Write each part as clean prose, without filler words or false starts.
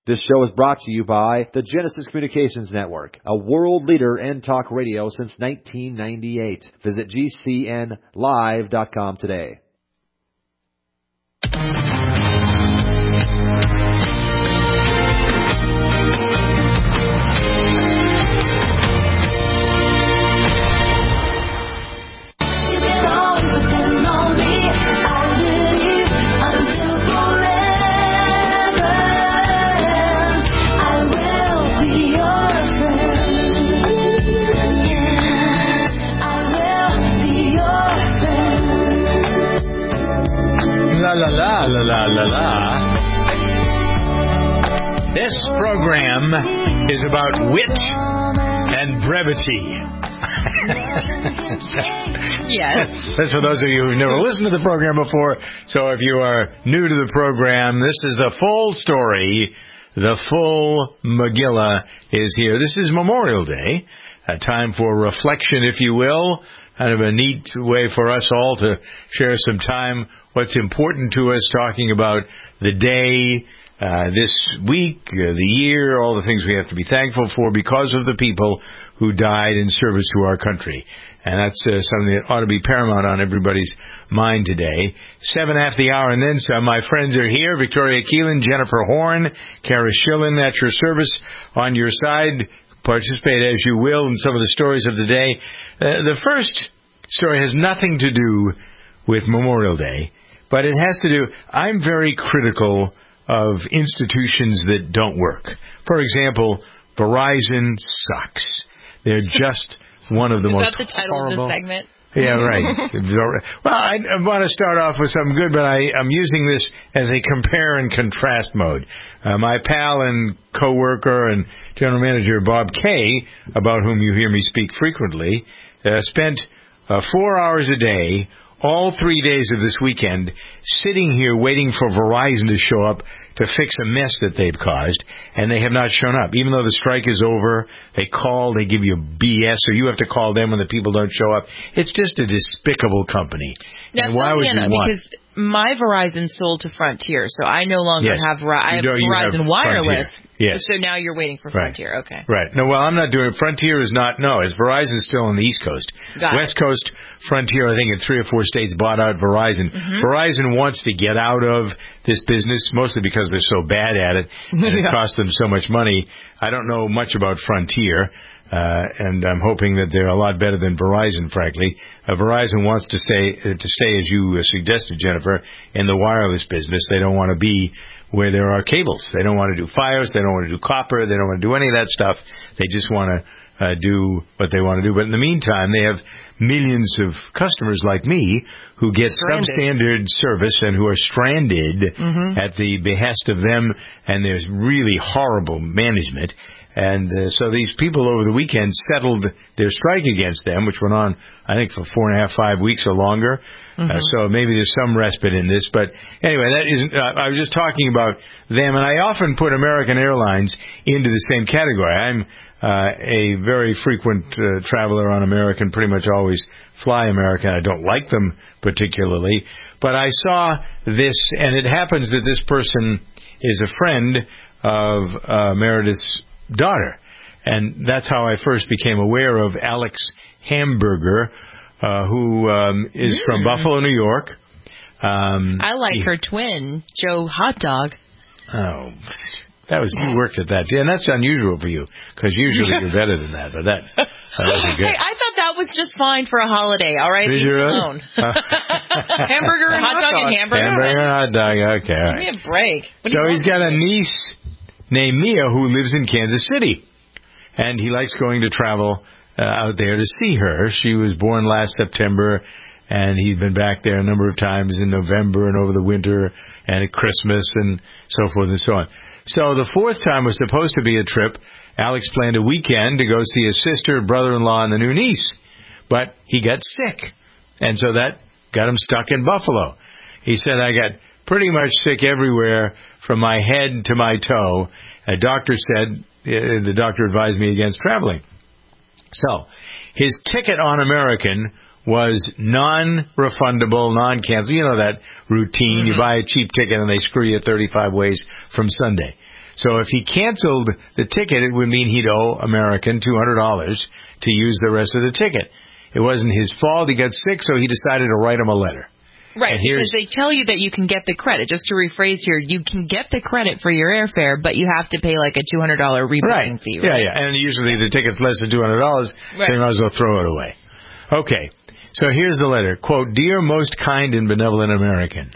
This show is brought to you by the Genesis Communications Network, a world leader in talk radio since 1998. Visit GCNlive.com today. La. This program is about wit and brevity. Yes. That's for those of you who've never listened to the program before. So if you are new to the program, this is the full story. The full Megillah is here. This is Memorial Day, a time for reflection, if you will. Kind of a neat way for us all to share some time, what's important to us, talking about the day, this week, the year, all the things we have to be thankful for because of the people who died in service to our country. And that's something that ought to be paramount on everybody's mind today. 7 after the hour and then some. My friends are here. Victoria Keelan, Jennifer Horn, Kara Schillen at your service on your side. Participate as you will in some of the stories of the day. The first story has nothing to do with Memorial Day, but it has to do, I'm very critical of institutions that don't work. For example, Verizon sucks. They're just one of the most horrible. Is that the title of this segment? Yeah, right. Well, I want to start off with something good, but I'm using this as a compare and contrast mode. My pal and co-worker and general manager, Bob Kay, about whom you hear me speak frequently, spent 4 hours a day, all 3 days of this weekend, sitting here waiting for Verizon to show up to fix a mess that they've caused, and they have not shown up. Even though the strike is over, they call, they give you BS, or you have to call them when the people don't show up. It's just a despicable company. Now, and why would you want? Because my Verizon sold to Frontier, so I no longer have Verizon Wireless. Yes. So now you're waiting for Frontier. Right. Okay. Right. No, well, I'm not doing it. Frontier is not. No, it's Verizon's still on the East Coast. West Coast, Frontier, I think in 3 or 4 states bought out Verizon. Mm-hmm. Verizon wants to get out of this business, mostly because they're so bad at it, and it's cost them so much money. I don't know much about Frontier, and I'm hoping that they're a lot better than Verizon, frankly. Verizon wants to stay, as you suggested, Jennifer, in the wireless business. They don't want to be where there are cables. They don't want to do Fios. They don't want to do copper. They don't want to do any of that stuff. They just want to do what they want to do. But in the meantime, they have millions of customers like me who get substandard service and who are stranded at the behest of them, and there's really horrible management. And so these people over the weekend settled their strike against them, which went on, I think, for 4.5, 5 weeks or longer. So maybe there's some respite in this. But anyway, that isn't. I was just talking about them, and I often put American Airlines into the same category. I'm a very frequent traveler on American, pretty much always fly American. I don't like them particularly. But I saw this, and it happens that this person is a friend of Meredith's daughter. And that's how I first became aware of Alex Hamburger, who is from Buffalo, New York. I like her twin, Joe Hot Dog. Oh, that was, you worked at that. Yeah, and that's unusual for you, because usually you're better than that. But that wasn't good. Hey, I thought that was just fine for a holiday, all right? Leave me alone. Hamburger and hot dog and hamburger? Hamburger and hot dog, okay. All right. Give me a break. So he's got a niece named Mia who lives in Kansas City. And he likes going to travel out there to see her. She was born last September, and he's been back there a number of times in November and over the winter and at Christmas and so forth and so on. So the fourth time was supposed to be a trip. Alex planned a weekend to go see his sister, brother-in-law, and the new niece. But he got sick, and so that got him stuck in Buffalo. He said, I got pretty much sick everywhere from my head to my toe. A doctor said, the doctor advised me against traveling. So his ticket on American was non-refundable, non-cancel. You know that routine. You buy a cheap ticket and they screw you 35 ways from Sunday. So if he canceled the ticket, it would mean he'd owe American $200 to use the rest of the ticket. It wasn't his fault. He got sick, so he decided to write him a letter. Right, because they tell you that you can get the credit. Just to rephrase here, you can get the credit for your airfare, but you have to pay like a $200 rebooking fee. Right? Yeah. And usually the ticket's less than $200, so you might as well throw it away. Okay, so here's the letter. Quote, "Dear most kind and benevolent American,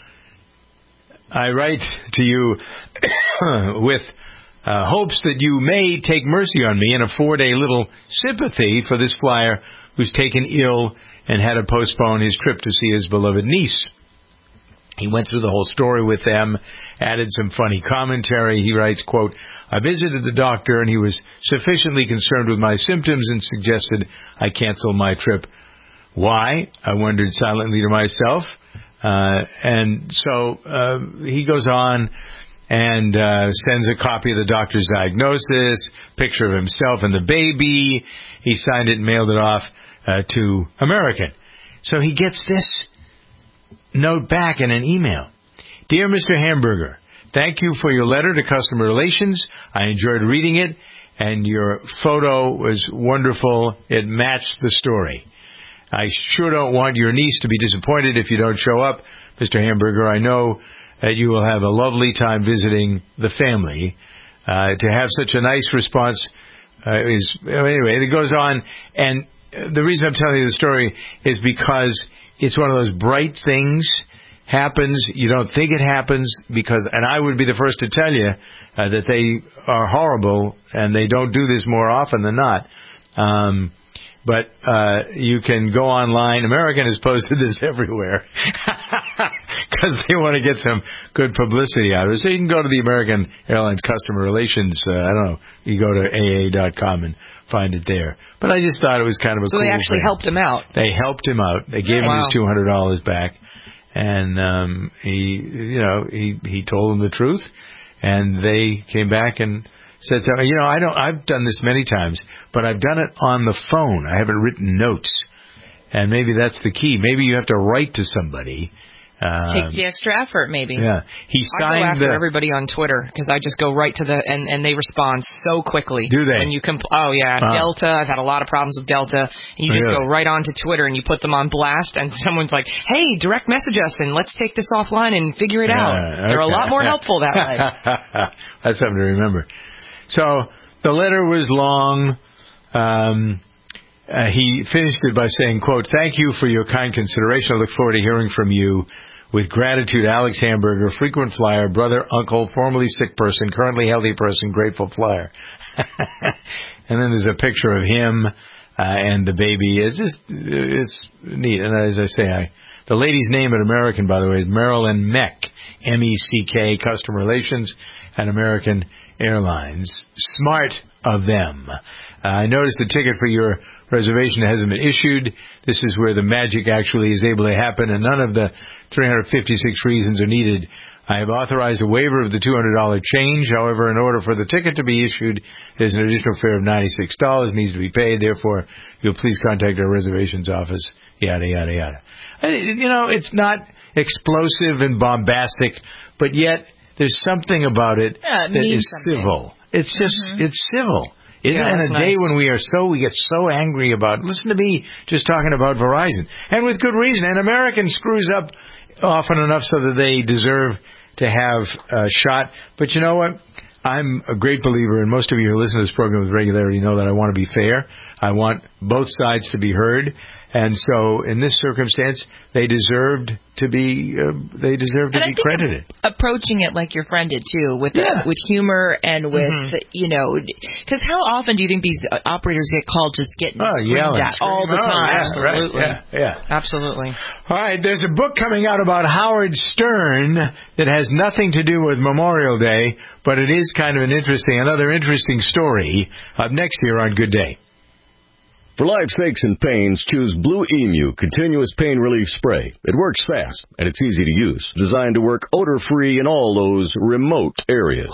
I write to you with hopes that you may take mercy on me and afford a little sympathy for this flyer who's taken ill and had to postpone his trip to see his beloved niece." He went through the whole story with them, added some funny commentary. He writes, quote, "I visited the doctor and he was sufficiently concerned with my symptoms and suggested I cancel my trip. Why? I wondered silently to myself." And so he goes on and sends a copy of the doctor's diagnosis, picture of himself and the baby. He signed it and mailed it off to American. So he gets this note back in an email. "Dear Mr. Hamburger, thank you for your letter to Customer Relations. I enjoyed reading it, and your photo was wonderful. It matched the story. I sure don't want your niece to be disappointed if you don't show up. Mr. Hamburger, I know that you will have a lovely time visiting the family. To have such a nice response anyway, it goes on, and the reason I'm telling you the story is because it's one of those bright things happens. You don't think it happens and I would be the first to tell you that they are horrible and they don't do this more often than not. But you can go online. American has posted this everywhere because they want to get some good publicity out of it. So you can go to the American Airlines Customer Relations, you go to AA.com and find it there. But I just thought it was kind of a cool thing. So they actually helped him out. They helped him out. They gave him his $200 back. And he told them the truth. And they came back and said, I've done this many times, but I've done it on the phone. I haven't written notes. And maybe that's the key. Maybe you have to write to somebody. Takes the extra effort, maybe. Yeah. I go after everybody on Twitter because I just go right to and they respond so quickly. Do they? And you Delta. I've had a lot of problems with Delta. And you just go right on to Twitter and you put them on blast, and someone's like, "Hey, direct message us and let's take this offline and figure it out." Okay. They're a lot more helpful that way. That's something to remember. So the letter was long. He finished it by saying, quote, "Thank you for your kind consideration. I look forward to hearing from you. With gratitude, Alex Hamburger, frequent flyer, brother, uncle, formerly sick person, currently healthy person, grateful flyer." And then there's a picture of him and the baby. It's neat. And as I say, the lady's name at American, by the way, is Marilyn Meck, MECK, Customer Relations at American Airlines. Smart of them. I noticed the ticket for your reservation hasn't been issued. This is where the magic actually is able to happen, and none of the 356 reasons are needed. I have authorized a waiver of the $200 change. However, in order for the ticket to be issued, there's an additional fare of $96 needs to be paid. Therefore, you'll please contact our reservations office, yada, yada, yada. It's not explosive and bombastic, but yet there's something about it that is civil. It's just, it's civil. Isn't it a day when we get so angry about, listen to me just talking about Verizon, and with good reason, and American screws up often enough so that they deserve to have a shot. But you know what? I'm a great believer, and most of you who listen to this program with regularity know that I want to be fair. I want both sides to be heard. And so, in this circumstance, they deserved to be credited. Approaching it like your friend did too, with humor and with because how often do you think these operators get called just getting screamed at all the time? Absolutely, yeah, absolutely. All right, there's a book coming out about Howard Stern that has nothing to do with Memorial Day, but it is kind of another interesting story. Up next here on Good Day. For life's aches and pains, choose Blue Emu Continuous Pain Relief Spray. It works fast, and it's easy to use. Designed to work odor-free in all those remote areas.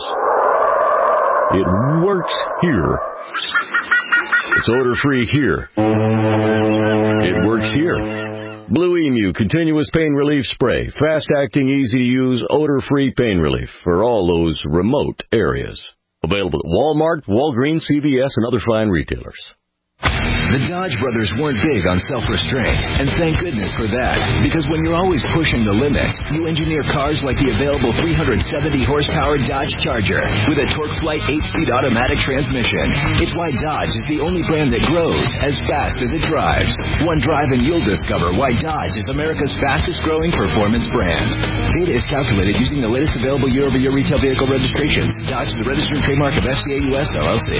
It works here. It's odor-free here. It works here. Blue Emu Continuous Pain Relief Spray. Fast-acting, easy-to-use, odor-free pain relief for all those remote areas. Available at Walmart, Walgreens, CVS, and other fine retailers. The Dodge brothers weren't big on self-restraint, and thank goodness for that. Because when you're always pushing the limits, you engineer cars like the available 370-horsepower Dodge Charger with a TorqueFlite 8-speed automatic transmission. It's why Dodge is the only brand that grows as fast as it drives. One drive and you'll discover why Dodge is America's fastest-growing performance brand. Data is calculated using the latest available year-over-year retail vehicle registrations. Dodge is the registered trademark of FCA US LLC.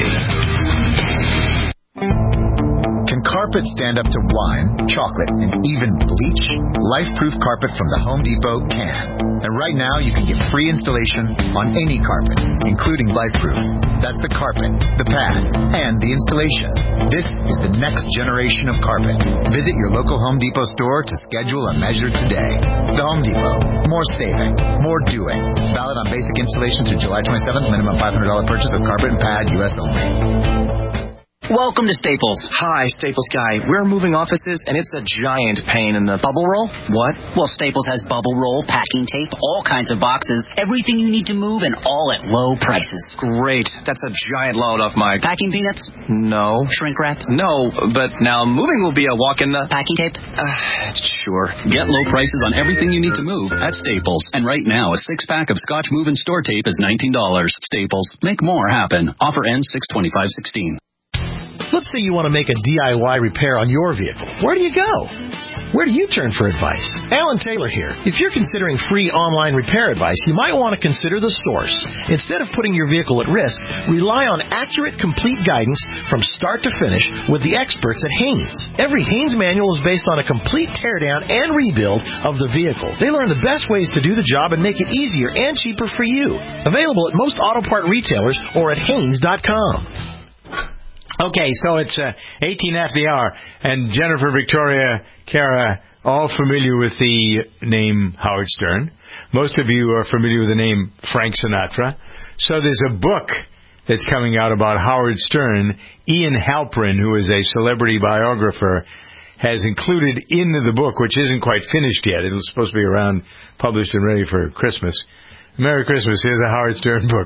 Can carpet stand up to wine, chocolate, and even bleach? Life-proof carpet from the Home Depot can. And right now, you can get free installation on any carpet, including Life-proof. That's the carpet, the pad, and the installation. This is the next generation of carpet. Visit your local Home Depot store to schedule a measure today. The Home Depot. More saving. More doing. Valid on basic installation through July 27th. Minimum $500 purchase of carpet and pad, U.S. only. Welcome to Staples. Hi, Staples guy. We're moving offices, and it's a giant pain in the bubble roll. What? Well, Staples has bubble roll, packing tape, all kinds of boxes, everything you need to move, and all at low prices. Great. That's a giant load off my... Packing peanuts? No. Shrink wrap? No, but now moving will be a walk in the... Packing tape? Sure. Get low prices on everything you need to move at Staples. And right now, a 6-pack of Scotch Move and Store tape is $19. Staples. Make more happen. Offer ends 6/25/16. Let's say you want to make a DIY repair on your vehicle. Where do you go? Where do you turn for advice? Alan Taylor here. If you're considering free online repair advice, you might want to consider the source. Instead of putting your vehicle at risk, rely on accurate, complete guidance from start to finish with the experts at Haynes. Every Haynes manual is based on a complete teardown and rebuild of the vehicle. They learn the best ways to do the job and make it easier and cheaper for you. Available at most auto part retailers or at Haynes.com. Okay, so it's 18 after the hour, and Jennifer, Victoria, Kara, all familiar with the name Howard Stern. Most of you are familiar with the name Frank Sinatra. So there's a book that's coming out about Howard Stern. Ian Halperin, who is a celebrity biographer, has included in the book, which isn't quite finished yet. It's supposed to be around, published and ready for Christmas. Merry Christmas. Here's a Howard Stern book.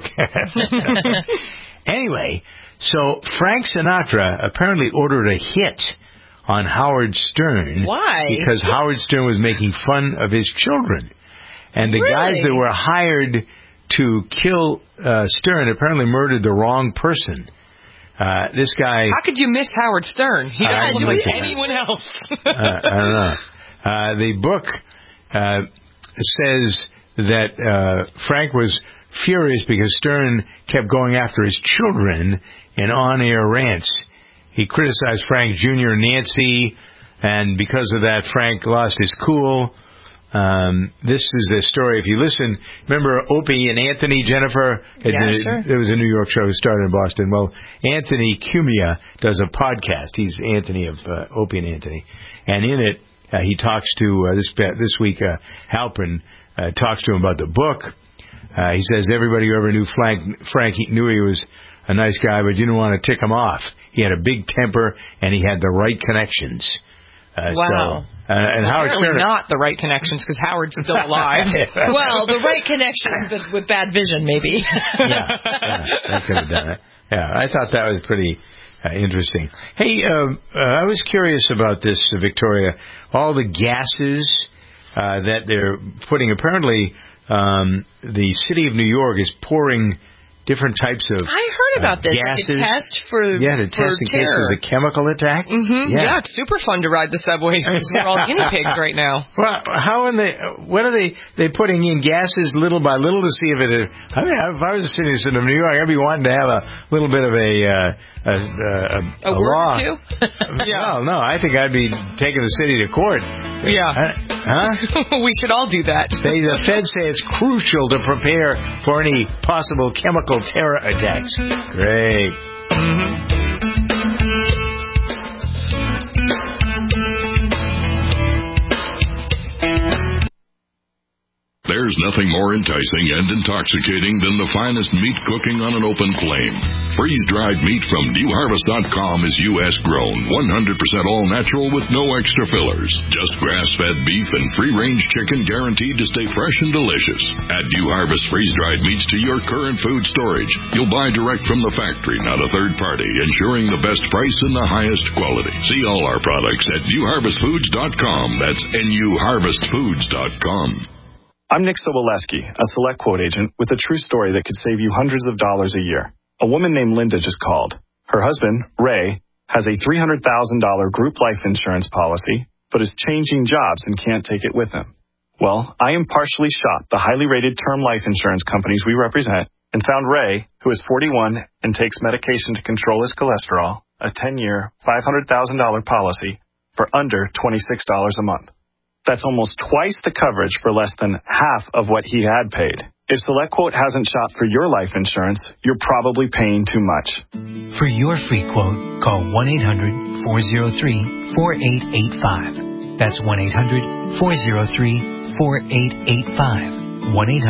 Anyway... So Frank Sinatra apparently ordered a hit on Howard Stern. Why? Because Howard Stern was making fun of his children. And the guys that were hired to kill Stern apparently murdered the wrong person. This guy... How could you miss Howard Stern? He doesn't look like anyone else. I don't know. The book says that Frank was furious because Stern kept going after his children in on-air rants. He criticized Frank Jr. and Nancy, and because of that, Frank lost his cool. This is a story, if you listen, remember Opie and Anthony, Jennifer? Sure. It was a New York show, started in Boston. Well, Anthony Cumia does a podcast. He's Anthony of Opie and Anthony. And in it, he talks to, this week, Halperin talks to him about the book. He says everybody who ever knew Frank knew he was a nice guy, but you didn't want to tick him off. He had a big temper, and he had the right connections. Wow. And Howard Stern, not the right connections, because Howard's still alive. Well, the right connections, but with bad vision, maybe. yeah, that could have done it. Yeah, I thought that was pretty interesting. Hey, I was curious about this, Victoria. All the gases that they're putting, apparently the city of New York is pouring different types of I heard about this. gases. Like a test for to test in case there's a chemical attack. Mm-hmm. Yeah, it's super fun to ride the subways because we're all guinea pigs right now. Well, what are they putting in gases little by little to see if it? I mean, if I was a citizen of New York, I'd be wanting to have a little bit of a word law. or two? Yeah, no, I think I'd be taking the city to court. Yeah. Huh? We should all do that. The feds say it's crucial to prepare for any possible chemical terror attacks. Great. There's There's nothing more enticing and intoxicating than the finest meat cooking on an open flame. Freeze-dried meat from NewHarvest.com is U.S. grown, 100% all natural with no extra fillers. Just grass-fed beef and free-range chicken guaranteed to stay fresh and delicious. Add New Harvest freeze-dried meats to your current food storage. You'll buy direct from the factory, not a third party, ensuring the best price and the highest quality. See all our products at NewHarvestFoods.com. That's NewHarvestFoods.com. I'm Nick Soboleski, a Select Quote agent with a true story that could save you hundreds of dollars a year. A woman named Linda just called. Her husband, Ray, has a $300,000 group life insurance policy, but is changing jobs and can't take it with him. Well, I impartially shot the highly rated term life insurance companies we represent and found Ray, who is 41 and takes medication to control his cholesterol, a 10-year, $500,000 policy for under $26 a month. That's almost twice the coverage for less than half of what he had paid. If SelectQuote hasn't shopped for your life insurance, you're probably paying too much. For your free quote, call 1-800-403-4885. That's 1-800-403-4885.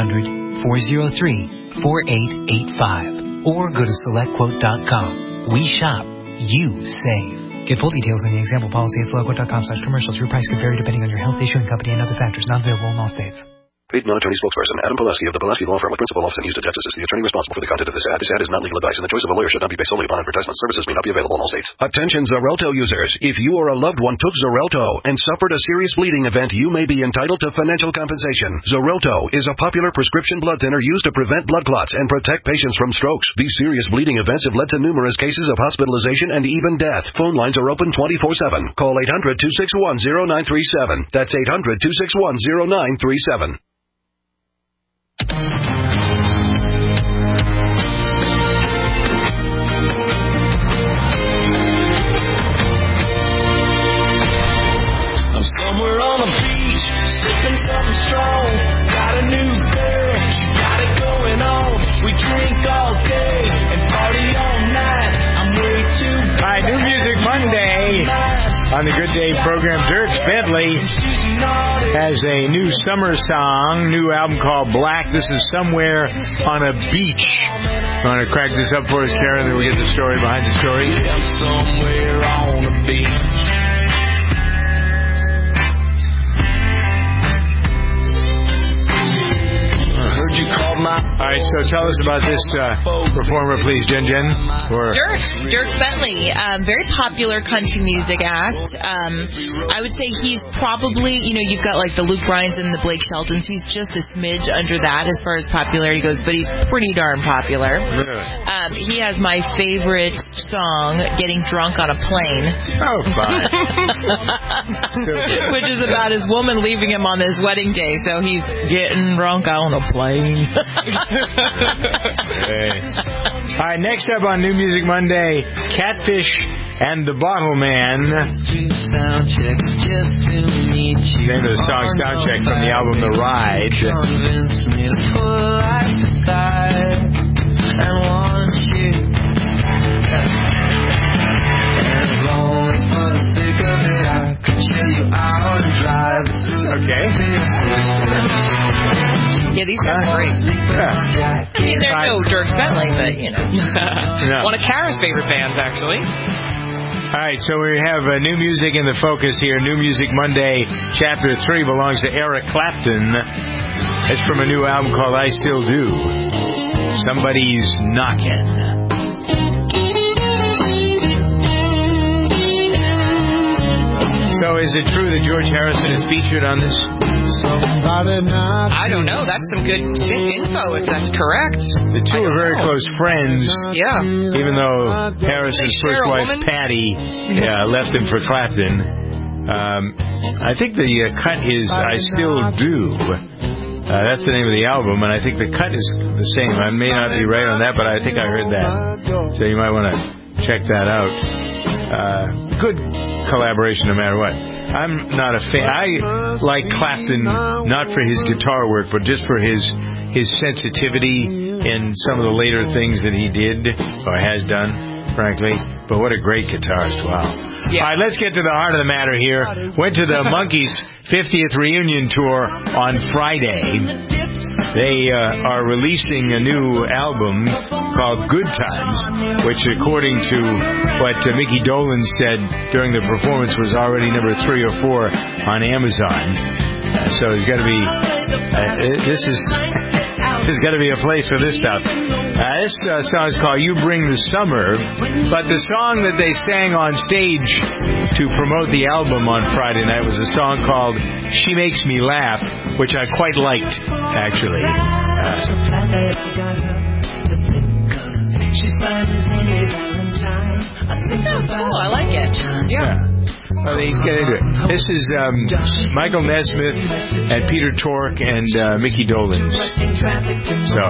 1-800-403-4885. Or go to SelectQuote.com. We shop, you save. Get full details on the example policy at SelectQuote.com/commercials. Your price can vary depending on your health, issuing company, and other factors. Not available in all states. Paid non-attorney spokesperson Adam Pulaski of the Pulaski Law Firm with principal office in Houston, Texas is the attorney responsible for the content of this ad. This ad is not legal advice, and the choice of a lawyer should not be based solely upon advertisement. Services may not be available in all states. Attention Xarelto users. If you or a loved one took Xarelto and suffered a serious bleeding event, you may be entitled to financial compensation. Xarelto is a popular prescription blood thinner used to prevent blood clots and protect patients from strokes. These serious bleeding events have led to numerous cases of hospitalization and even death. Phone lines are open 24/7. Call 800-261-0937. That's 800-261-0937. I'm somewhere on the beach, sipping something strong. Got a new girl, she got it going on. We drink all day and party all night. I'm way too good. All right, New Music Monday on the Good Day program. Dierks Bentley has a new summer song, new album called Black. This is Somewhere on a Beach. You want to crack this up for us, Karen, then we get the story behind the story? Yeah, somewhere on a beach. Heard you call my... All right, so tell us about this performer, please, Jen. Dierks Bentley, very popular country music act. I would say he's probably, you've got like the Luke Bryans and the Blake Sheltons. He's just a smidge under that as far as popularity goes, but he's pretty darn popular. He has my favorite song, Getting Drunk on a Plane. Oh, fine. Which is about his woman leaving him on his wedding day, so he's getting drunk on a plane. All right, next up on New Music Monday, Catfish and the Bottle Man. Name of the song, Soundcheck, from the album The Ride. Okay. Yeah, these guys are great. Yeah. I mean, they're no Dierks Bentley, but, No. One of Kara's favorite bands, actually. All right, so we have new music in the focus here. New Music Monday, Chapter 3 belongs to Eric Clapton. It's from a new album called I Still Do. Somebody's Knockin'. So is it true that George Harrison is featured on this? I don't know. That's some good info if that's correct. The two are very close friends. Yeah. Even though Harrison's first wife, Patty, left him for Clapton. I think the cut is I Still Do. That's the name of the album, and I think the cut is the same. I may not be right on that, but I think I heard that. So you might want to check that out. Good collaboration no matter what. I'm not a fan. I like Clapton not for his guitar work, but just for his sensitivity in some of the later things that he did or has done, frankly. But what a great guitarist! Wow. All right, let's get to the heart of the matter here. Went to the Monkees' 50th reunion tour on Friday. They are releasing a new album called Good Times, which, according to what Mickey Dolenz said during the performance, was already number 3 or 4 on Amazon. So there's got to be there's got to be a place for this stuff. This song is called You Bring the Summer, but the song that they sang on stage to promote the album on Friday night was a song called She Makes Me Laugh, which I quite liked, actually. Cool, I like it. Yeah. Well, they get into it. This is Michael Nesmith and Peter Tork and Mickey Dolenz. So,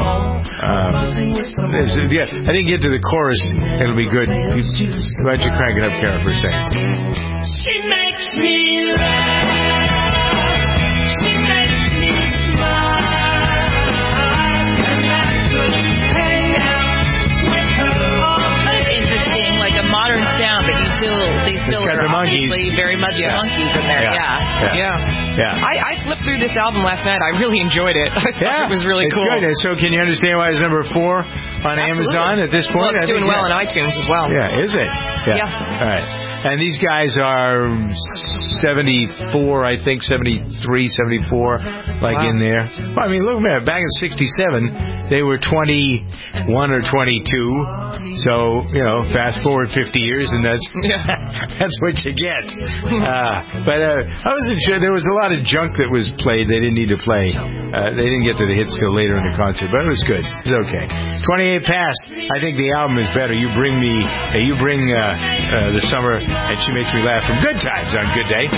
I think get to the chorus, it'll be good. Why don't you crank it up, Karen, for a second? She makes me laugh. She makes me smile. And I could hang out with her all day. That's interesting, like a modern sound, but they still are obviously very much the Monkees in there. Yeah. I flipped through this album last night. I really enjoyed it. I thought it was really cool. It's good. So can you understand why it's number 4 on Amazon at this point? Well, it's doing well on iTunes as well. Yeah, is it? Yeah. All right. And these guys are 74, I think, 73, 74, like in there. Well, I mean, look, man, back in 67, they were 21 or 22. So, fast forward 50 years, and that's what you get. But I wasn't sure. There was a lot of junk that was played they didn't need to play. They didn't get to the hits till later in the concert, but it was good. It's okay. 28 past. I think the album is better. You bring the summer, and She Makes Me Laugh from Good Times on Good Day.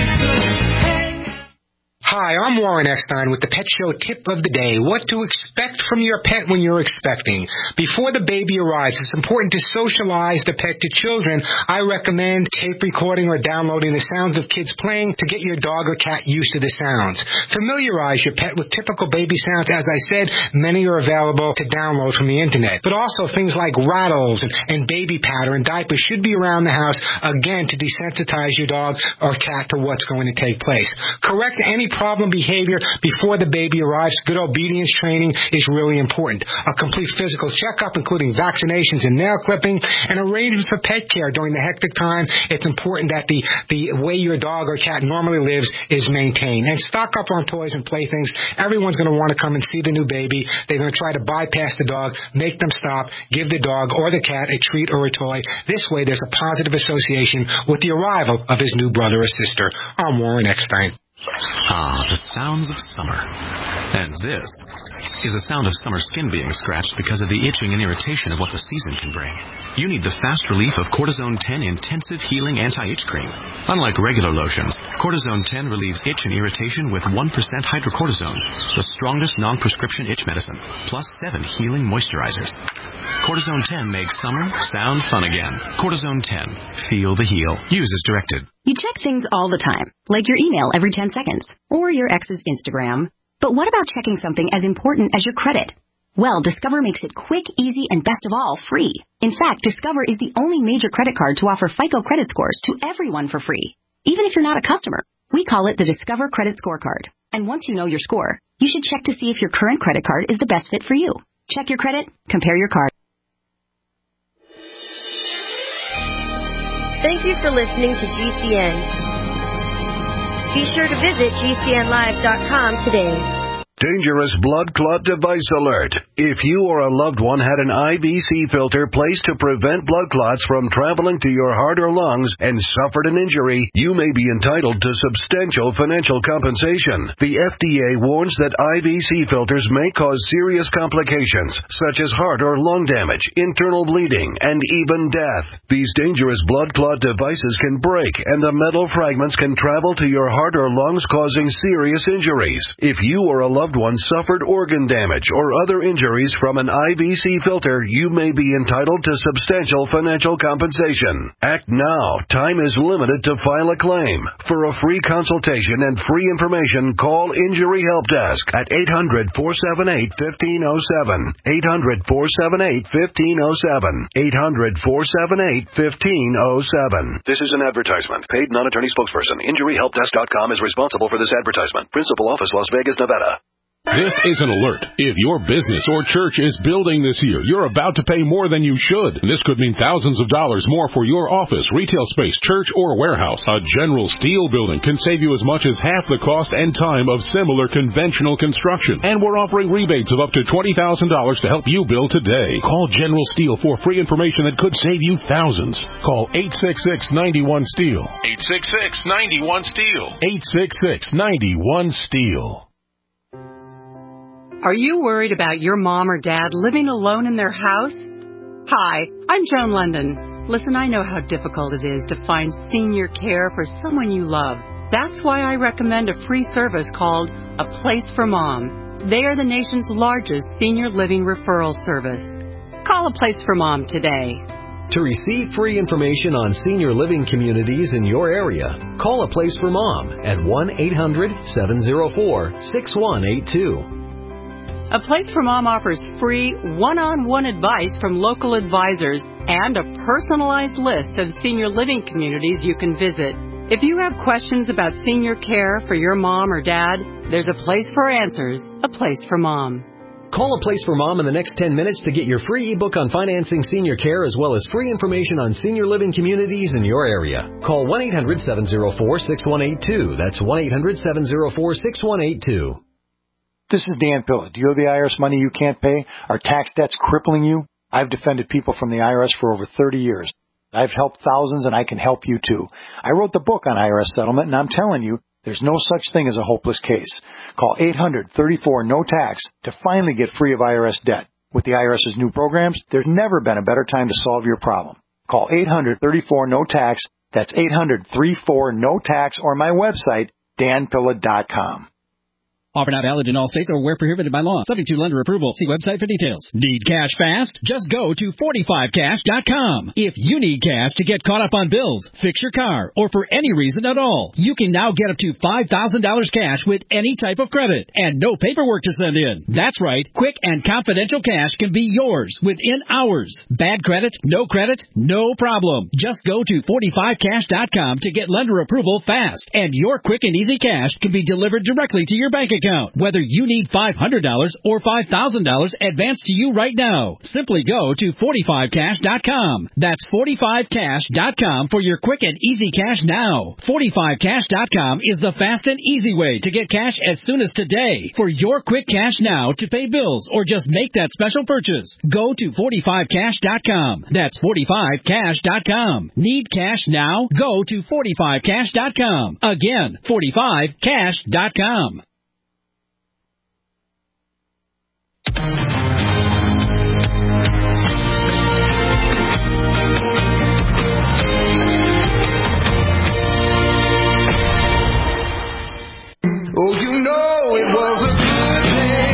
Hi, I'm Warren Eckstein with the Pet Show Tip of the Day. What to expect from your pet when you're expecting. Before the baby arrives, it's important to socialize the pet to children. I recommend tape recording or downloading the sounds of kids playing to get your dog or cat used to the sounds. Familiarize your pet with typical baby sounds. As I said, many are available to download from the internet. But also things like rattles and baby powder and diapers should be around the house, again, to desensitize your dog or cat to what's going to take place. Correct any problem behavior before the baby arrives. Good obedience training is really important. A complete physical checkup, including vaccinations and nail clipping, and arrangements for pet care during the hectic time. It's important that the way your dog or cat normally lives is maintained. And stock up on toys and playthings. Everyone's going to want to come and see the new baby. They're going to try to bypass the dog, make them stop, give the dog or the cat a treat or a toy. This way there's a positive association with the arrival of his new brother or sister. I'm Warren Eckstein. Ah, the sounds of summer. And this is the sound of summer skin being scratched because of the itching and irritation of what the season can bring. You need the fast relief of Cortisone 10 Intensive Healing Anti-Itch Cream. Unlike regular lotions, Cortisone 10 relieves itch and irritation with 1% hydrocortisone, the strongest non-prescription itch medicine, plus 7 healing moisturizers. Cortisone 10 makes summer sound fun again. Cortisone 10. Feel the heal. Use as directed. You check things all the time, like your email every 10 seconds, or your ex's Instagram. But what about checking something as important as your credit? Well, Discover makes it quick, easy, and best of all, free. In fact, Discover is the only major credit card to offer FICO credit scores to everyone for free, even if you're not a customer. We call it the Discover Credit Scorecard. And once you know your score, you should check to see if your current credit card is the best fit for you. Check your credit, compare your card. Thank you for listening to GCN. Be sure to visit GCNlive.com today. Dangerous blood clot device alert. If you or a loved one had an IVC filter placed to prevent blood clots from traveling to your heart or lungs and suffered an injury, you may be entitled to substantial financial compensation. The FDA warns that IVC filters may cause serious complications, such as heart or lung damage, internal bleeding, and even death. These dangerous blood clot devices can break, and the metal fragments can travel to your heart or lungs, causing serious injuries. If you or a loved loved one suffered organ damage or other injuries from an IBC filter, you may be entitled to substantial financial compensation. Act now. Time is limited to file a claim. For a free consultation and free information, call Injury Help Desk at 800-478-1507. 800-478-1507. 800-478-1507. This is an advertisement. Paid non-attorney spokesperson. InjuryHelpDesk.com is responsible for this advertisement. Principal office, Las Vegas, Nevada. This is an alert. If your business or church is building this year, you're about to pay more than you should. This could mean thousands of dollars more for your office, retail space, church, or warehouse. A General Steel building can save you as much as half the cost and time of similar conventional construction. And we're offering rebates of up to $20,000 to help you build today. Call General Steel for free information that could save you thousands. Call 866-91-STEEL. 866-91-STEEL. 866-91-STEEL. Are you worried about your mom or dad living alone in their house? Hi, I'm Joan London. Listen, I know how difficult it is to find senior care for someone you love. That's why I recommend a free service called A Place for Mom. They are the nation's largest senior living referral service. Call A Place for Mom today. To receive free information on senior living communities in your area, call A Place for Mom at 1-800-704-6182. A Place for Mom offers free one-on-one advice from local advisors and a personalized list of senior living communities you can visit. If you have questions about senior care for your mom or dad, there's a place for answers, A Place for Mom. Call A Place for Mom in the next 10 minutes to get your free ebook on financing senior care as well as free information on senior living communities in your area. Call 1-800-704-6182. That's 1-800-704-6182. This is Dan Pilla. Do you owe the IRS money you can't pay? Are tax debts crippling you? I've defended people from the IRS for over 30 years. I've helped thousands, and I can help you too. I wrote the book on IRS settlement, and I'm telling you, there's no such thing as a hopeless case. Call 800-34-NO-TAX to finally get free of IRS debt. With the IRS's new programs, there's never been a better time to solve your problem. Call 800-34-NO-TAX. That's 800-34-NO-TAX, or my website, danpilla.com. Offer not valid in all states or where prohibited by law. Subject to lender approval. See website for details. Need cash fast? Just go to 45cash.com. If you need cash to get caught up on bills, fix your car, or for any reason at all, you can now get up to $5,000 cash with any type of credit and no paperwork to send in. That's right. Quick and confidential cash can be yours within hours. Bad credit? No problem. Just go to 45cash.com to get lender approval fast, and your quick and easy cash can be delivered directly to your bank account. Whether you need $500 or $5,000 advanced to you right now, simply go to 45cash.com. That's 45cash.com for your quick and easy cash now. 45cash.com is the fast and easy way to get cash as soon as today. For your quick cash now to pay bills or just make that special purchase, go to 45cash.com. That's 45cash.com. Need cash now? Go to 45cash.com. Again, 45cash.com. Oh, you know it was a good day.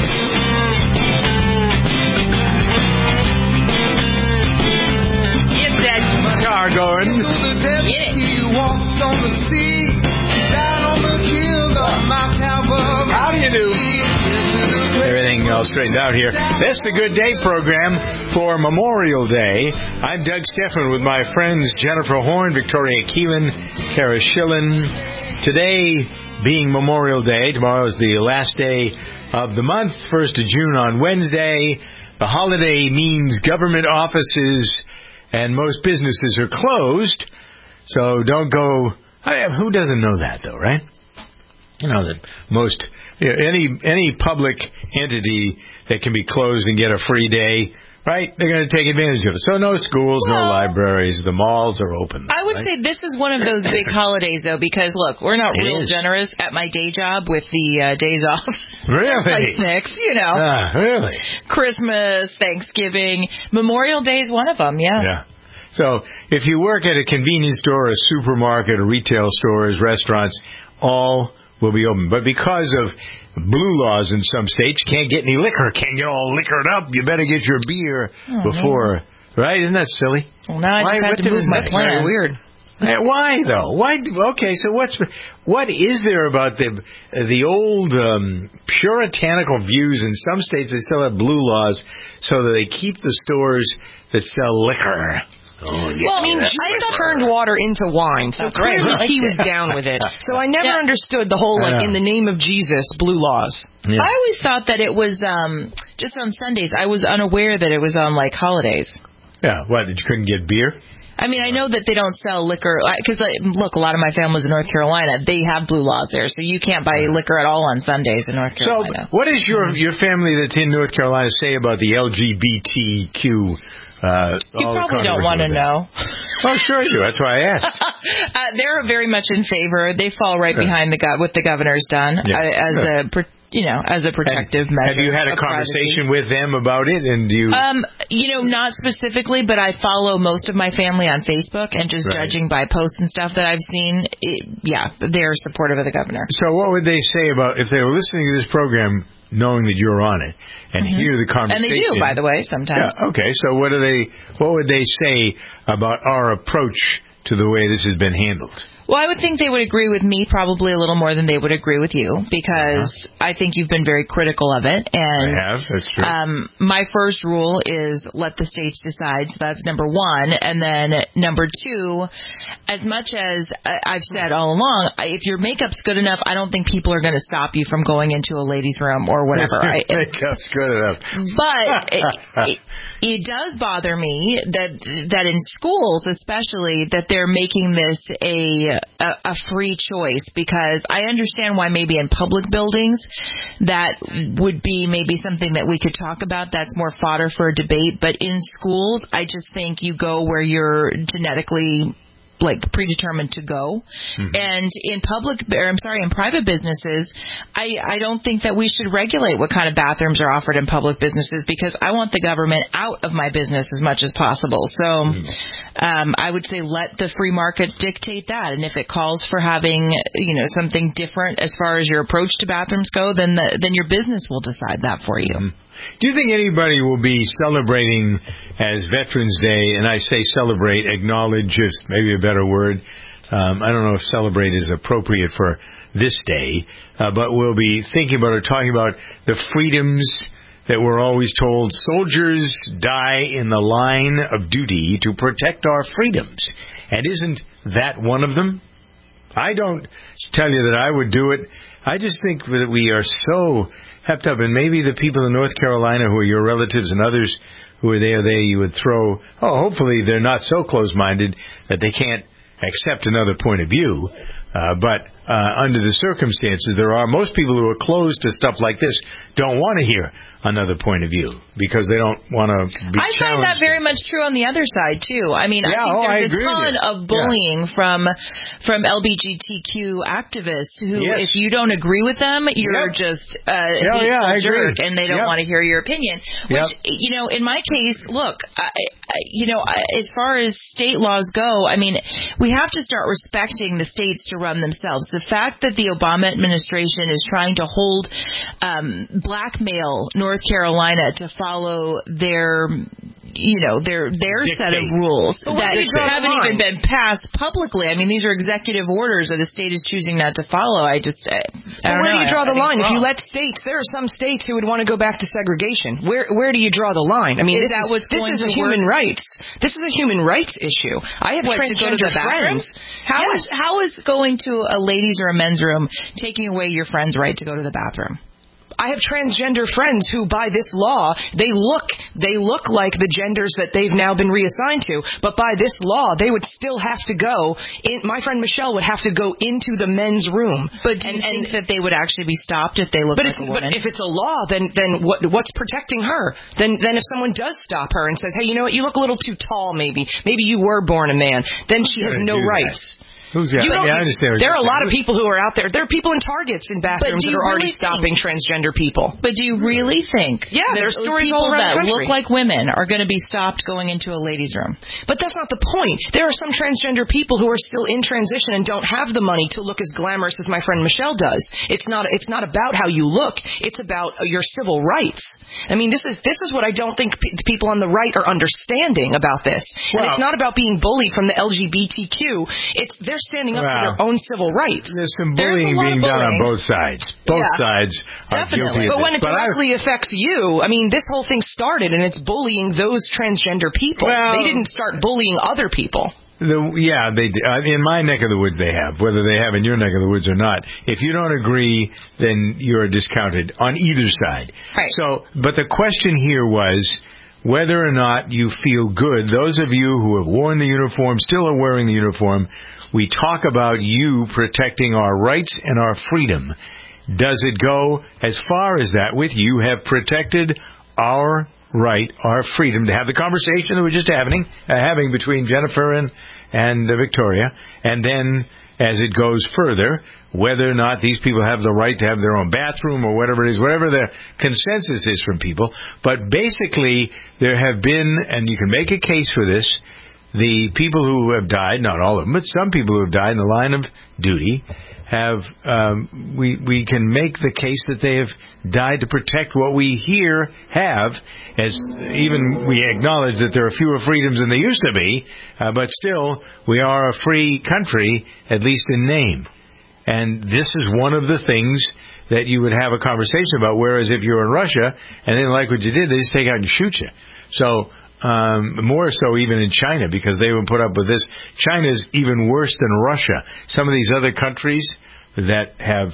Get that car going. You walked on the sea, down on the hill of Mount Calvary. How do you do? Everything all straightened out here. That's the Good Day program for Memorial Day. I'm Doug Stephan with my friends Jennifer Horn, Victoria Keelan, Kara Schillen. Today being Memorial Day, tomorrow is the last day of the month, 1st of June on Wednesday. The holiday means government offices and most businesses are closed, so don't go. Who doesn't know that, though, right? You know that most any public entity that can be closed and get a free day, right? They're going to take advantage of it. So no schools, no libraries. The malls are open. I would say this is one of those big holidays, though, because, look, we're not real generous at my day job with the days off. Really? Like Nick's, you know. Really? Christmas, Thanksgiving. Memorial Day is one of them, Yeah. So if you work at a convenience store, a supermarket, or retail stores, restaurants, all will be open. But because of blue laws in some states. Can't get any liquor. Can't get all liquored up. You better get your beer before. Man. Right? Isn't that silly? Well, now I just had to move my plan. Very weird. Why though? Why? Okay, so what is there about the old puritanical views? In some states, they still have blue laws so that they keep the stores that sell liquor. Oh, yeah. Well, I mean, Jesus turned water into wine, so clearly he was down with it. So I never understood the whole, in the name of Jesus, blue laws. Yeah. I always thought that it was just on Sundays. I was unaware that it was on, holidays. Yeah, what, that you couldn't get beer? I mean, I know that they don't sell liquor, because, look, a lot of my family's in North Carolina. They have blue laws there, so you can't buy liquor at all on Sundays in North Carolina. So what does your family that's in North Carolina say about the LGBTQ? You probably don't want to know. Oh, sure you do. That's why I asked. They're very much in favor. They fall right behind what the governor's done as a protective measure. Have you had a conversation with them about it? And do you? Not specifically, but I follow most of my family on Facebook, and just judging by posts and stuff that I've seen, they're supportive of the governor. So what would they say about if they were listening to this program, knowing that you're on it, and hear the conversation? And they do, by the way, sometimes. Yeah, okay, so what would they say about our approach to the way this has been handled? Well, I would think they would agree with me probably a little more than they would agree with you, because I think you've been very critical of it. And I have, that's true. My first rule is let the states decide, so that's number one. And then number two, as much as I've said all along, if your makeup's good enough, I don't think people are going to stop you from going into a ladies' room or whatever. Makeup's good enough. But it does bother me that in schools especially, that they're making this a free choice, because I understand why maybe in public buildings that would be maybe something that we could talk about. That's more fodder for a debate. But in schools, I just think you go where you're genetically predetermined to go. And in private businesses, I don't think that we should regulate what kind of bathrooms are offered in public businesses, because I want the government out of my business as much as possible. So I would say let the free market dictate that. And if it calls for having, something different as far as your approach to bathrooms go, then your business will decide that for you. Do you think anybody will be celebrating as Veterans Day, and I say celebrate, acknowledge is maybe a better word. I don't know if celebrate is appropriate for this day, but we'll be thinking about or talking about the freedoms that we're always told soldiers die in the line of duty to protect our freedoms. And isn't that one of them? I don't tell you that I would do it. I just think that we are so hepped up, and maybe the people in North Carolina who are your relatives and others who are there, you would throw, hopefully they're not so close-minded that they can't accept another point of view. But under the circumstances, most people who are closed to stuff like this don't want to hear another point of view because they don't want to be challenged. I find that very much true on the other side, too. I mean, I think there's a ton of bullying from LGBTQ activists who, if you don't agree with them, you're just a jerk and they don't want to hear your opinion. Which, in my case, look, as far as state laws go, I mean, we have to start respecting the states to run themselves. The fact that the Obama administration is trying to blackmail North Carolina to follow their set of rules that haven't even been passed publicly. I mean, these are executive orders that the state is choosing not to follow. I don't know. Where do you draw the line? If you let states, there are some states who would want to go back to segregation. Where do you draw the line? I mean, this is a human rights. This is a human rights issue. I have transgender friends. How is going to a ladies' or a men's room taking away your friend's right to go to the bathroom? I have transgender friends who, by this law, they look like the genders that they've now been reassigned to. But by this law, they would still have to go. My friend Michelle would have to go into the men's room. But do you think that they would actually be stopped if they look like a woman? But if it's a law, then what's protecting her? Then if someone does stop her and says, hey, you know what, you look a little too tall, maybe you were born a man, then she has no rights. I understand. There are a lot of people who are out there. There are people in Targets in bathrooms that are already stopping transgender people. But do you really think there's stories people all around that the country look like women are going to be stopped going into a ladies' room? But that's not the point. There are some transgender people who are still in transition and don't have the money to look as glamorous as my friend Michelle does. It's not about how you look. It's about your civil rights. I mean, this is what I don't think people on the right are understanding about this. And it's not about being bullied from the LGBTQ. They're standing up for their own civil rights. There's some bullying being done on both sides. Both sides are guilty of But this. when it directly affects you, I mean, this whole thing started, and it's bullying those transgender people. They didn't start bullying other people. They in my neck of the woods they have, whether they have in your neck of the woods or not. If you don't agree, then you're discounted on either side. Right. So, but the question here was whether or not you feel good. Those of you who have worn the uniform, still are wearing the uniform, we talk about you protecting our rights and our freedom. Does it go as far as that with you have protected our right, our freedom to have the conversation that we're just having between Jennifer and Victoria, and then as it goes further, whether or not these people have the right to have their own bathroom or whatever it is, whatever the consensus is from people. But basically, there have been, and you can make a case for this, the people who have died, not all of them, but some people who have died in the line of duty have, we can make the case that they have died to protect what we here have, as even we acknowledge that there are fewer freedoms than there used to be, but still, we are a free country, at least in name. And this is one of the things that you would have a conversation about, whereas if you're in Russia and they didn't like what you did, they just take out and shoot you. So, more so even in China, because they would put up with this. China's even worse than Russia. Some of these other countries that have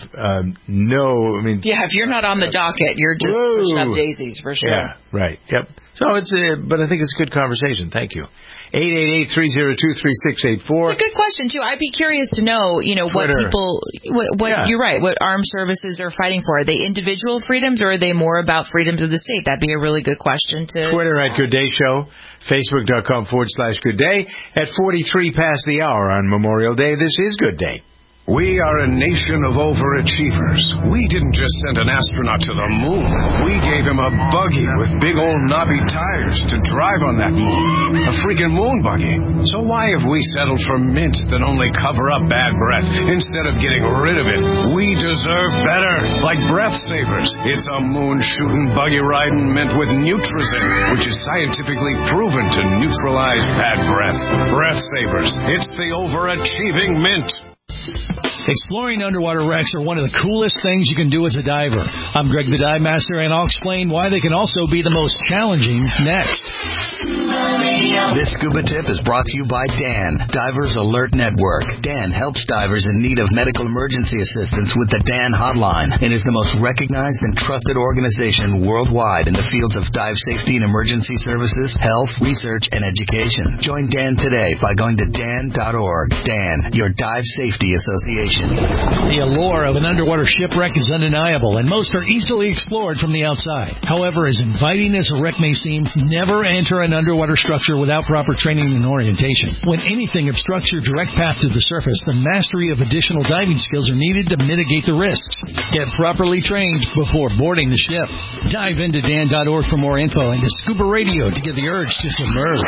if you're not on the docket, you're just pushing up daisies for sure. Yeah, right. Yep. So but I think it's a good conversation. Thank you. 888-302-3684. It's a good question too. I'd be curious to know, what people, you're right, what armed services are fighting for. Are they individual freedoms, or are they more about freedoms of the state? That'd be a really good question to. Twitter at Good Day Show, Facebook.com/Good Day. At 43 past the hour on Memorial Day, this is Good Day. We are a nation of overachievers. We didn't just send an astronaut to the moon. We gave him a buggy with big old knobby tires to drive on that moon. A freaking moon buggy. So why have we settled for mints that only cover up bad breath instead of getting rid of it? We deserve better. Like Breath Savers. It's a moon-shooting, buggy-riding mint with Nutrizin, which is scientifically proven to neutralize bad breath. Breath Savers. It's the overachieving mint. Exploring underwater wrecks are one of the coolest things you can do as a diver. I'm Greg the Dive Master, and I'll explain why they can also be the most challenging next. This scuba tip is brought to you by DAN, Divers Alert Network. DAN helps divers in need of medical emergency assistance with the DAN hotline and is the most recognized and trusted organization worldwide in the fields of dive safety and emergency services, health, research, and education. Join DAN today by going to dan.org. DAN, your dive safety association. The allure of an underwater shipwreck is undeniable, and most are easily explored from the outside. However, as inviting as a wreck may seem, never enter an underwater structure without proper training and orientation. When anything obstructs your direct path to the surface, the mastery of additional diving skills are needed to mitigate the risks. Get properly trained before boarding the ship. Dive into dan.org for more info and to Scuba Radio to get the urge to submerge.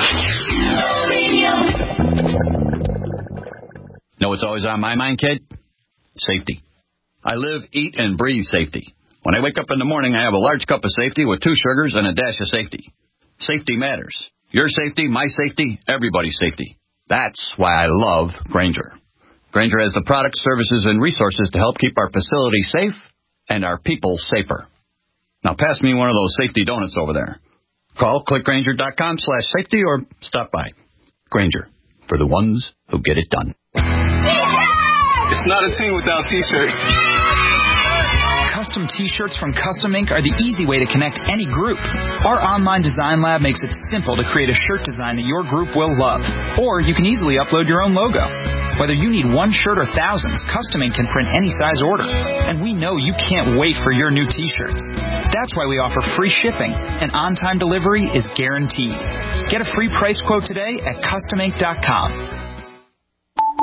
Know what's always on my mind, kid? Safety. I live, eat, and breathe safety. When I wake up in the morning, I have a large cup of safety with 2 sugars and a dash of safety. Safety matters. Your safety, my safety, everybody's safety. That's why I love Grainger. Grainger has the products, services, and resources to help keep our facilities safe and our people safer. Now pass me one of those safety donuts over there. Call clickgrainger.com/safety or stop by. Grainger, for the ones who get it done. It's not a team without T-shirts. Custom T-shirts from Custom Ink are the easy way to connect any group. Our online design lab makes it simple to create a shirt design that your group will love. Or you can easily upload your own logo. Whether you need one shirt or thousands, Custom Ink can print any size order. And we know you can't wait for your new T-shirts. That's why we offer free shipping, and on-time delivery is guaranteed. Get a free price quote today at CustomInk.com.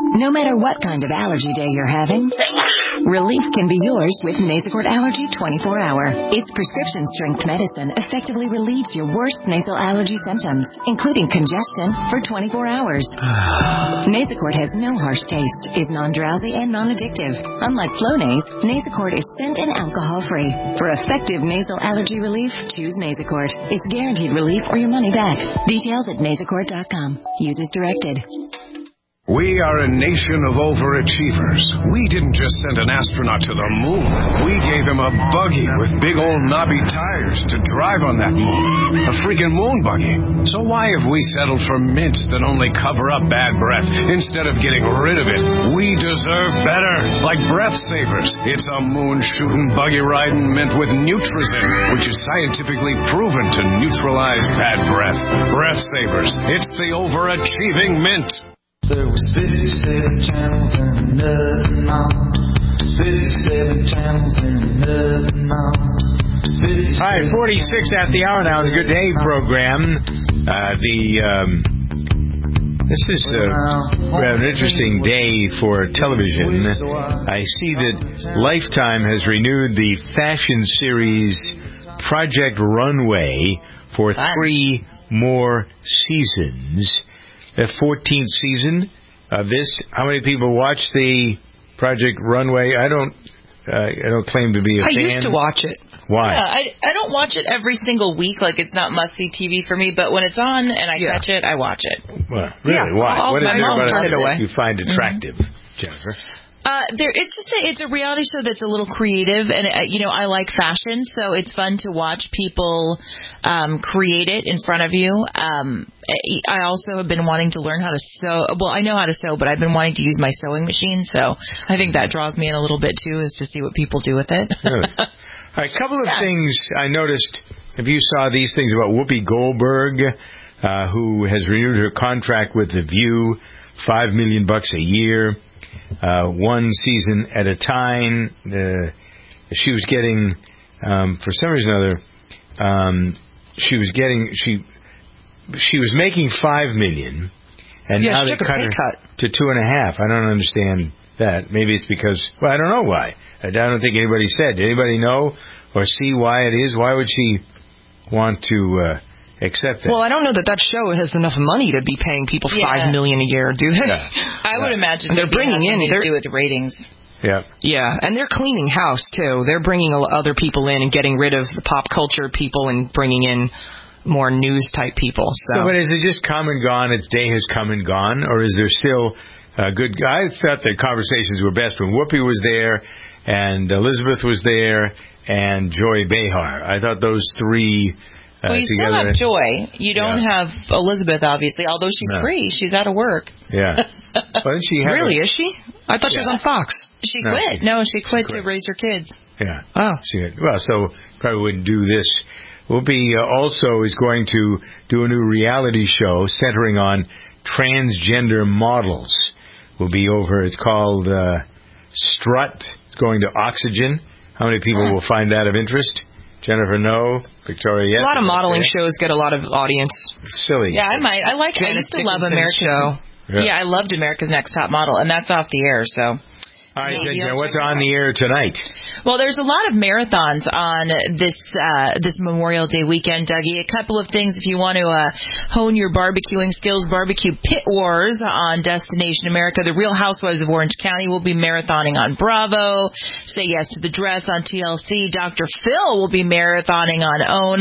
No matter what kind of allergy day you're having, relief can be yours with Nasacort Allergy 24-Hour. Its prescription-strength medicine effectively relieves your worst nasal allergy symptoms, including congestion, for 24 hours. Nasacort has no harsh taste, is non-drowsy, and non-addictive. Unlike Flonase, Nasacort is scent and alcohol-free. For effective nasal allergy relief, choose Nasacort. It's guaranteed relief or your money back. Details at nasacort.com. Use as directed. We are a nation of overachievers. We didn't just send an astronaut to the moon. We gave him a buggy with big old knobby tires to drive on that moon. A freaking moon buggy. So why have we settled for mints that only cover up bad breath instead of getting rid of it? We deserve better, like Breath Savers. It's a moon-shooting, buggy-riding mint with Nutrizin, which is scientifically proven to neutralize bad breath. Breath Savers. It's the overachieving mint. There was 57 channels and nothing on. 57 channels and nothing on. All right, 46 at the hour now. The Good Day program. This is an interesting day for television. I see that Lifetime has renewed the fashion series Project Runway for 3 more seasons. The 14th season of this. How many people watch the Project Runway? I don't claim to be a fan. I used to watch it. Why? Yeah, I don't watch it every single week. Like, it's not must-see TV for me. But when it's on and I catch it, I watch it. Well, really? Why? What is it about it you find attractive, Jennifer? It's a reality show that's a little creative, and I like fashion, so it's fun to watch people create it in front of you. I also have been wanting to learn how to sew. Well, I know how to sew, but I've been wanting to use my sewing machine, so I think that draws me in a little bit too, is to see what people do with it. Really? All right, a couple of things I noticed. If you saw these things about Whoopi Goldberg, who has renewed her contract with The View, $5 million a year. 1 season at a time. She was getting, for some reason or other, she was making $5 million, and now they cut her to $2.5 million. I don't understand that. Maybe it's because, I don't know why. I don't think anybody said. Did anybody know or see why it is? Why would she want to accept that? Well, I don't know that show has enough money to be paying people $5 million a year, do they? Yeah. I would imagine they're bringing in to do with the ratings. Yeah. Yeah, and they're cleaning house too. They're bringing other people in and getting rid of the pop culture people and bringing in more news type people. So, but is it just come and gone? Its day has come and gone, or is there still a good? I thought the conversations were best when Whoopi was there, and Elizabeth was there, and Joy Behar. I thought those three. Well, you still have Joy. You don't have Elizabeth, obviously, although she's free. She's out of work. Yeah. Well, really, is she? I thought she was on Fox. She quit. She quit to raise her kids. Yeah. Oh. So probably wouldn't do this. Whoopi also is going to do a new reality show centering on transgender models. Will be over. It's called Strut. It's going to Oxygen. How many people will find that of interest? Jennifer, no. Victoria, yes. A lot of modeling shows get a lot of audience. Silly. Yeah, I might. I used to love American. Yeah, I loved America's Next Top Model, and that's off the air, so. All right, what's on the air tonight? Well, there's a lot of marathons on this Memorial Day weekend, Dougie. A couple of things if you want to hone your barbecuing skills. Barbecue Pit Wars on Destination America. The Real Housewives of Orange County will be marathoning on Bravo. Say Yes to the Dress on TLC. Dr. Phil will be marathoning on OWN.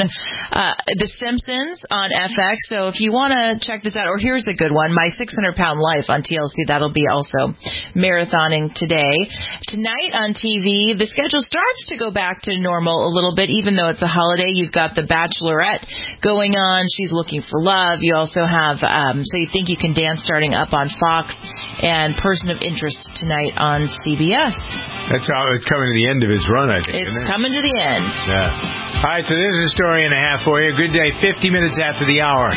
The Simpsons on FX. So if you want to check this out, or here's a good one, My 600-Pound Life on TLC. That'll be also marathoning today. Tonight on TV, the schedule starts to go back to normal a little bit, even though it's a holiday. You've got The Bachelorette going on. She's Looking for Love. You also have So You Think You Can Dance starting up on Fox, and Person of Interest tonight on CBS. That's how it's coming to the end of its run, I think. It's coming to the end. Yeah. All right, so this is a story and a half for you. Good day, 50 minutes after the hour.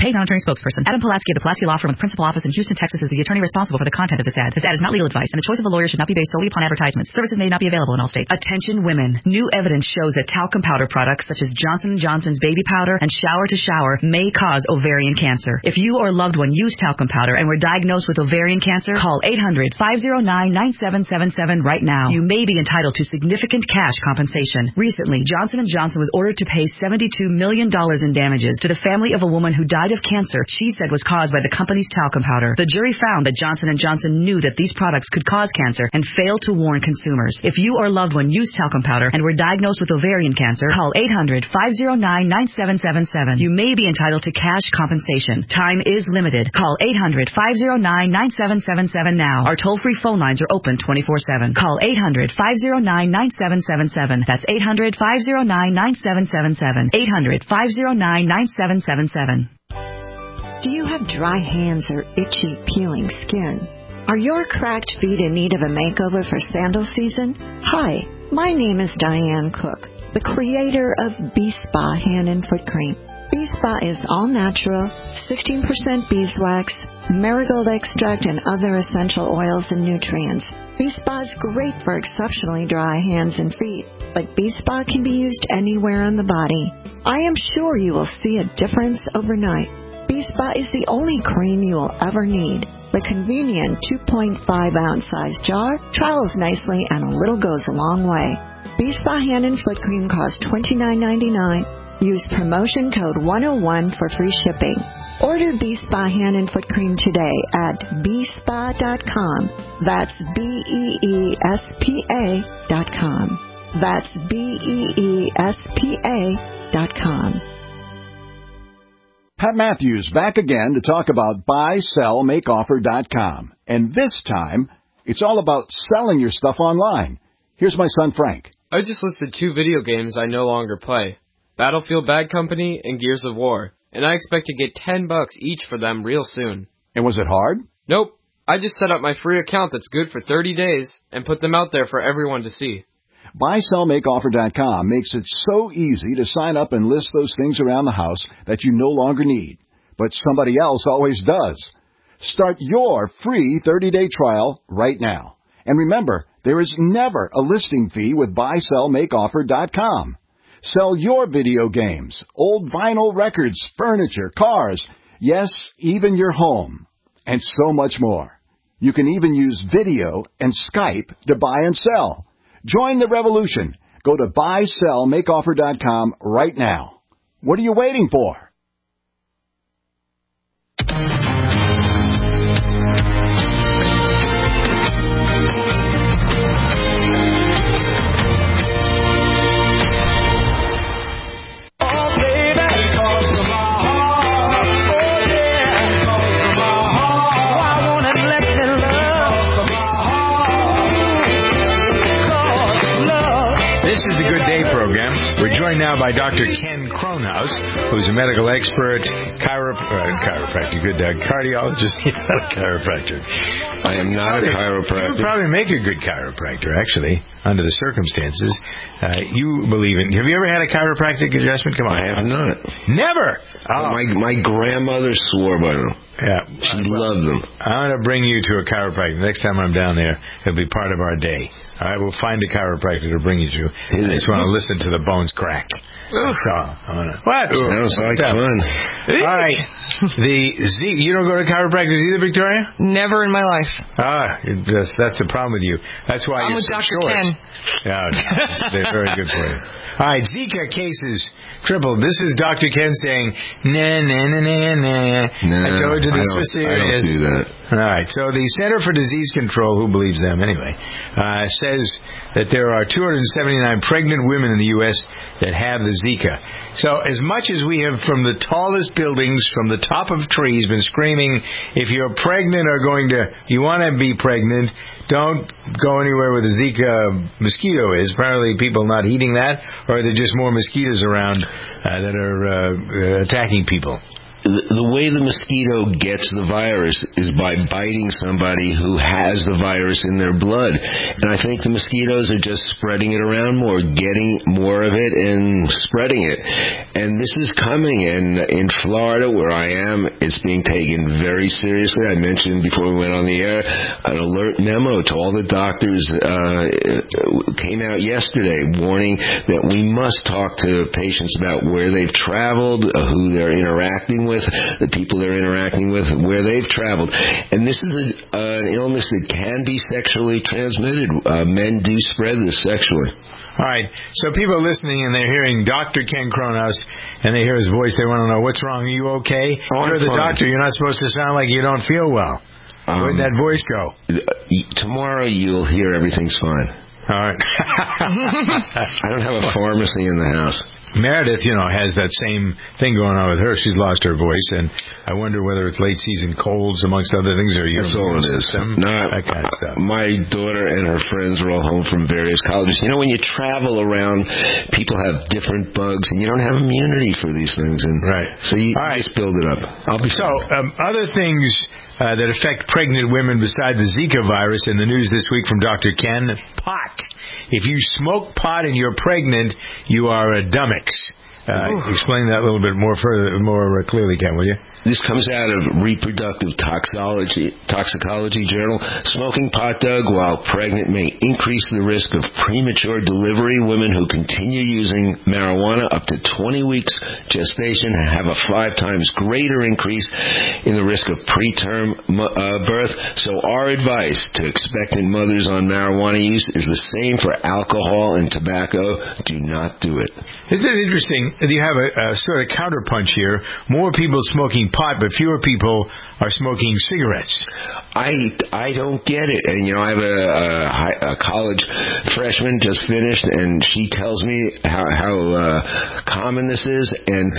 paid non-attorney spokesperson. Adam Pulaski of the Pulaski Law Firm with principal office in Houston, Texas is the attorney responsible for the content of this ad. This ad is not legal advice, and the choice of a lawyer should not be based solely upon advertisements. Services may not be available in all states. Attention women. New evidence shows that talcum powder products such as Johnson & Johnson's baby powder and shower to shower may cause ovarian cancer. If you or a loved one used talcum powder and were diagnosed with ovarian cancer, call 800-509-9777 right now. You may be entitled to significant cash compensation. Recently, Johnson & Johnson was ordered to pay $72 million in damages to the family of a woman who died of cancer she said was caused by the company's talcum powder. The jury found that Johnson & Johnson knew that these products could cause cancer and failed to warn consumers. If you or a loved one used talcum powder and were diagnosed with ovarian cancer, call 800-509-9777. You may be entitled to cash compensation. Time is limited. Call 800-509-9777 now. Our toll-free phone lines are open 24/7. Call 800-509-9777. That's 800-509-9777. 800-509-9777. Do you have dry hands or itchy, peeling skin? Are your cracked feet in need of a makeover for sandal season? Hi, my name is Diane Cook, the creator of B-Spa Hand and Foot Cream. B-Spa is all natural, 16% beeswax, marigold extract, and other essential oils and nutrients. B-Spa is great for exceptionally dry hands and feet, but B-Spa can be used anywhere on the body. I am sure you will see a difference overnight. B-Spa is the only cream you will ever need. The convenient 2.5-ounce size jar travels nicely and a little goes a long way. B-Spa Hand and Foot Cream costs $29.99. Use promotion code 101 for free shipping. Order B-Spa Hand and Foot Cream today at bspa.com. That's BEESPA.com. That's BEESPA.com. Pat Matthews back again to talk about buysellmakeoffer.com. And this time, it's all about selling your stuff online. Here's my son Frank. I just listed 2 video games I no longer play. Battlefield Bad Company and Gears of War. And I expect to get $10 each for them real soon. And was it hard? Nope. I just set up my free account that's good for 30 days and put them out there for everyone to see. BuySellMakeOffer.com makes it so easy to sign up and list those things around the house that you no longer need, but somebody else always does. Start your free 30-day trial right now. And remember, there is never a listing fee with BuySellMakeOffer.com. Sell your video games, old vinyl records, furniture, cars, yes, even your home, and so much more. You can even use video and Skype to buy and sell. Join the revolution. Go to BuySellMakeOffer.com right now. What are you waiting for? This is the Good Day program. We're joined now by Dr. Ken Kronhaus, who's a medical expert, chiropractor, cardiologist. He's not a chiropractor. I am not a chiropractor. You would probably make a good chiropractor, actually, under the circumstances. You believe in... Have you ever had a chiropractic adjustment? Come on. I have not. Never? Oh. My grandmother swore by them. Yeah. She loved them. I'm going to bring you to a chiropractor. Next time I'm down there, it'll be part of our day. All right, we'll find a chiropractor to bring you to. I just want to listen to the bones crack. That's all. What? Sounds like fun. All right. You don't go to chiropractors either, Victoria? Never in my life. That's the problem with you. That's why you're so short. I'm with Dr. Ken. Yeah, they're very good for you. All right, Zika cases tripled. This is Dr. Ken saying, nah. I told you this was serious. I don't do that. All right, so the Center for Disease Control, who believes them anyway, says that there are 279 pregnant women in the U.S. that have the Zika. So as much as we have from the tallest buildings, from the top of trees, been screaming, if you're pregnant or you want to be pregnant, don't go anywhere where the Zika mosquito is. Apparently people not heeding that, or are there just more mosquitoes around that are attacking people? the way the mosquito gets the virus is by biting somebody who has the virus in their blood. And I think the mosquitoes are just spreading it around more, getting more of it and spreading it. And this is coming. And in Florida, where I am, it's being taken very seriously. I mentioned before we went on the air, an alert memo to all the doctors came out yesterday warning that we must talk to patients about where they've traveled, who they're interacting with, the people they're interacting with, where they've traveled. And this is an illness that can be sexually transmitted. Men do spread this sexually. All right. So people are listening and they're hearing Dr. Ken Kronos and they hear his voice. They want to know, what's wrong? Are you okay? You're the doctor. You're not supposed to sound like you don't feel well. Where'd that voice go? Tomorrow you'll hear everything's fine. All right. I don't have a pharmacy in the house. Meredith, has that same thing going on with her. She's lost her voice, and I wonder whether it's late season colds, amongst other things, or that's all it is. That kind of stuff. My daughter and her friends are all home from various colleges. When you travel around, people have different bugs, and you don't have immunity for these things. And right. So you just build it up. Other things that affect pregnant women besides the Zika virus in the news this week from Dr. Ken, pot. If you smoke pot and you're pregnant, you are a dummix. Explain that a little bit more clearly, Ken, will you? This comes out of Reproductive Toxicology Journal. Smoking pot, Doug, while pregnant may increase the risk of premature delivery. Women who continue using marijuana up to 20 weeks gestation have a 5 times greater increase in the risk of preterm birth. So our advice to expectant mothers on marijuana use is the same for alcohol and tobacco. Do not do it. Isn't it interesting? You have a sort of counterpunch here. More people smoking pot, but fewer people are smoking cigarettes. I don't get it. And, I have a college freshman just finished, and she tells me how common this is.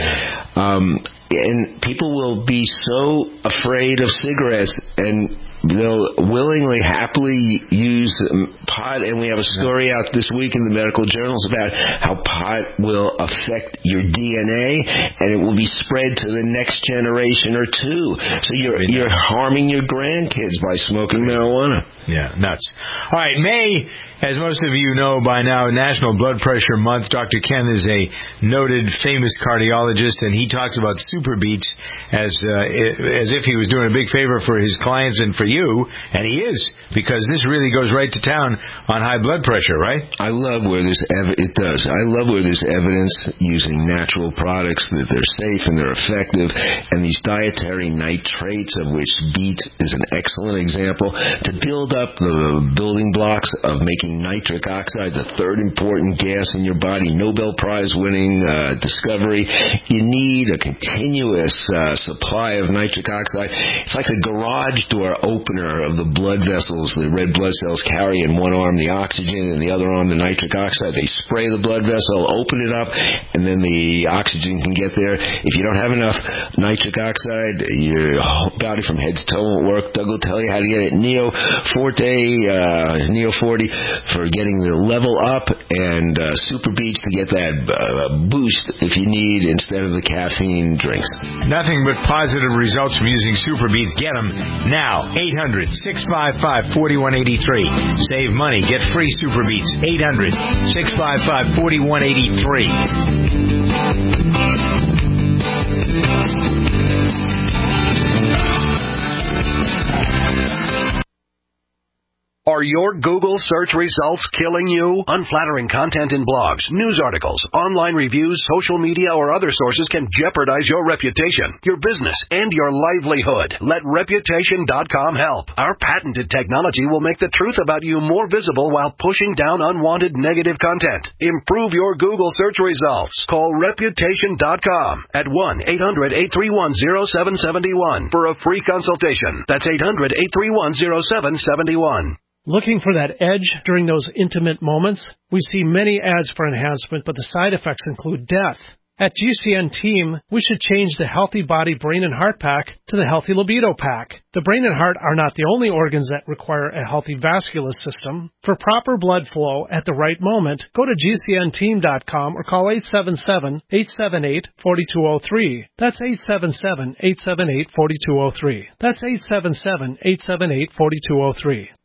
And people will be so afraid of cigarettes, and they'll willingly, happily use pot. And we have a story out this week in the medical journals about how pot will affect your DNA, and it will be spread to the next generation or two. So you're harming your grandkids by smoking marijuana. Yeah, nuts. All right, May, as most of you know by now, National Blood Pressure Month. Dr. Ken is a noted, famous cardiologist, and he talks about Super Beats as if he was doing a big favor for his clients and for you, and he is, because this really goes right to town on high blood pressure, right? I love where this it does. I love where there's evidence using natural products that they're safe and they're effective, and these dietary nitrates, of which beets is an excellent example, to build up the building blocks of making nitric oxide, the third important gas in your body, Nobel Prize winning discovery. You need a continuous supply of nitric oxide. It's like the garage door opener of the blood vessels the red blood cells carry. In one arm the oxygen, and the other arm the nitric oxide. They spray the blood vessel, open it up, and then the oxygen can get there. If you don't have enough nitric oxide, your whole body from head to toe won't work. Doug will tell you how to get it. Neo 40 for getting the level up, and Super Beats to get that boost if you need instead of the caffeine drinks. Nothing but positive results from using Super Beats. Get them now. 800-655-4183. Save money. Get free Super Beats. 800-655-4183. Are your Google search results killing you? Unflattering content in blogs, news articles, online reviews, social media, or other sources can jeopardize your reputation, your business, and your livelihood. Let Reputation.com help. Our patented technology will make the truth about you more visible while pushing down unwanted negative content. Improve your Google search results. Call Reputation.com at 1-800-831-0771 for a free consultation. That's 800-831-0771. Looking for that edge during those intimate moments? We see many ads for enhancement, but the side effects include death. At GCN Team, we should change the Healthy Body, Brain, and Heart Pack to the Healthy Libido Pack. The brain and heart are not the only organs that require a healthy vascular system. For proper blood flow at the right moment, go to GCNteam.com or call 877-878-4203. That's 877-878-4203. That's 877-878-4203.